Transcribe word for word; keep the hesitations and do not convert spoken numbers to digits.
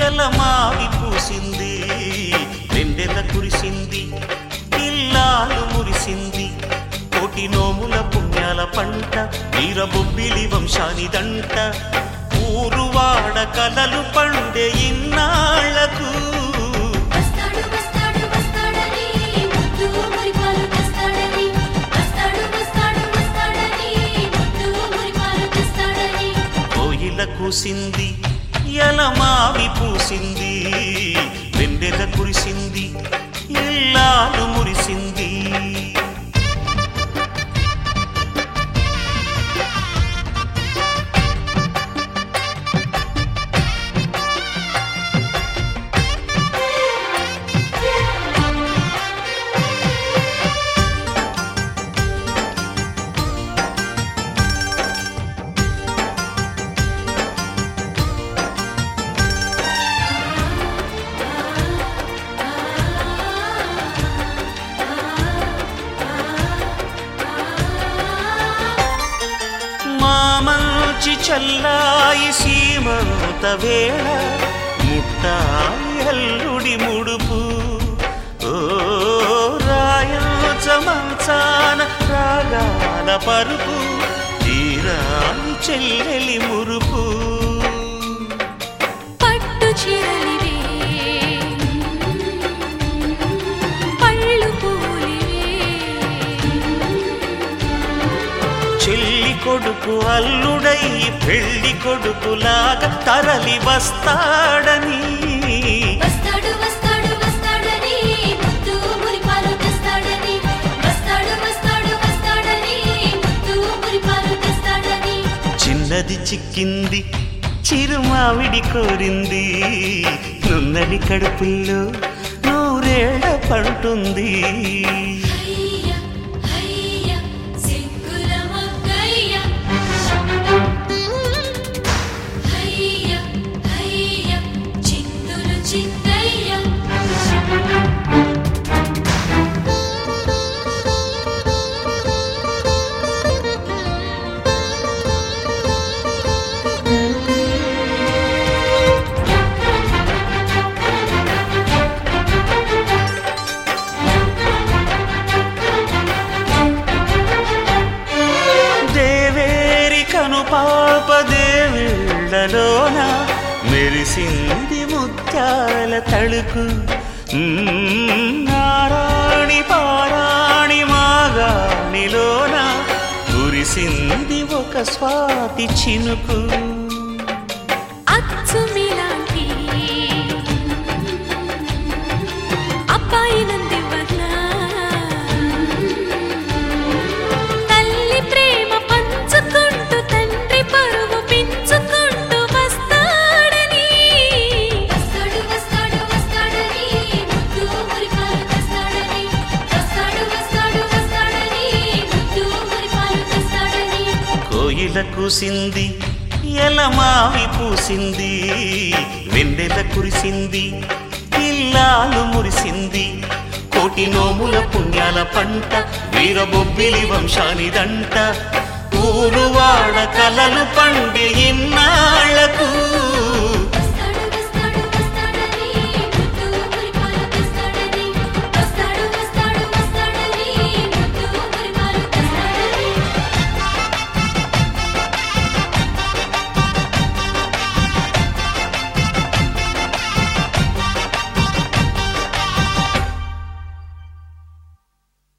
ఎలమావి పూసింది వెన్నెల కురిసింది ఇల్లాలు మురిసింది కోటి నోముల పుణ్యాల పంట వీరబొబ్బిలి వంశానిదంట ఊరువాడ కలలు పండే ఇన్నాళ్లకు కోయిల కూసింది ఎలమావి పూసింది వెన్నెల కురిసింది ఇల్లాలు మురిసింది మామంచి చల్లాయి సీమంత వేళ ముట్టాయి అల్లుడి ముడుపు ఓ రాయంచ మంచాన రాగాల పరుపు తీరాని చెల్లెలి మురుపు పట్టు చిరలివే పళ్ళు పూలివే చెల్లి కొడుకు అల్లుడై పెళ్లి కొడుకులాగా తరలి వస్తాడని వస్తాడు వస్తాడు వస్తాడని ముద్దు మురిపాలు తెస్తాడని వస్తాడు వస్తాడు వస్తాడని ముద్దు మురిపాలు తెస్తాడని చిన్నది చిక్కింది చిరుమావిడి కోరింది నున్నడి కడుపుల్లో నూరేళ్ల పంటుంది హయ్య హయ్య సిగ్గుల మొగ్గయ్య హయ్య హయ్య చిందులు చిందయ్య దేవేరి కను పాప దేవిళ్ళలోన మెరిసింది ముత్యాల తళుకు నారాణి పారాణి మాగాణిలోన కురిసింది ఒక స్వాతి చినుకు అచ్చు మీలాంటి అబ్బాయి నందివర్ణ తల్లి ప్రేమ పంచుకుంటూ తండ్రి పరువు పెంచుకుంటూ వస్తాడని వస్తాడు వస్తాడు వస్తాడని ముద్దు మురిపాలు తెస్తాడని వస్తాడు వస్తాడు వస్తాడని ముద్దు మురిపాలు తెస్తాడని కోయిల కూసింది ఎలమావి పూసింది వెన్నెల కురిసింది ఇల్లాలు మురిసింది కోటి నోముల పుణ్యాల పంట వీరబొబ్బిలి వంశానిదంట ఊరువాడ కలలు పండే ఇన్నాళ్లకు